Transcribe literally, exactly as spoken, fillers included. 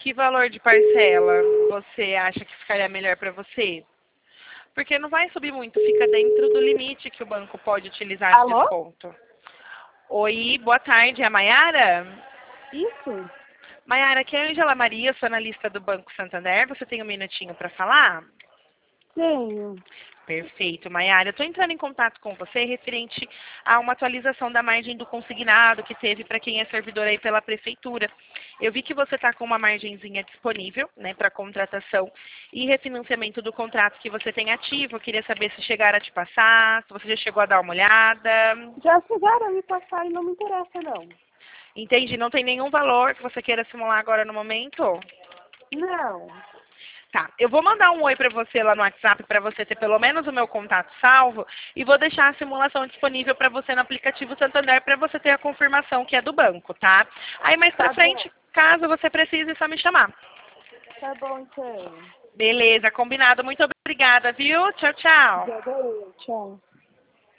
que valor de parcela você acha que ficaria melhor para você? Porque não vai subir muito, fica dentro do limite que o banco pode utilizar de Alô? desconto. Oi, boa tarde, é a Maiara? Isso? Maiara, aqui é a Angela Maria, sou analista do Banco Santander. Você tem um minutinho para falar? Tenho. Perfeito, Maiara. Eu estou entrando em contato com você referente a uma atualização da margem do consignado que teve para quem é servidor aí pela prefeitura. Eu vi que você está com uma margenzinha disponível, né, para contratação e refinanciamento do contrato que você tem ativo. Eu queria saber se chegaram a te passar, se você já chegou a dar uma olhada. Já chegaram a me passar e não me interessa, não. Entende? Não tem nenhum valor que você queira simular agora no momento? Não. Tá, eu vou mandar um oi para você lá no WhatsApp para você ter pelo menos o meu contato salvo e vou deixar a simulação disponível para você no aplicativo Santander para você ter a confirmação que é do banco, tá? Aí mais Tá pra frente, bom. caso você precise, é só me chamar. Tá bom, então. Beleza, combinado. Muito obrigada, viu? Tchau, tchau. Já deu. Tchau.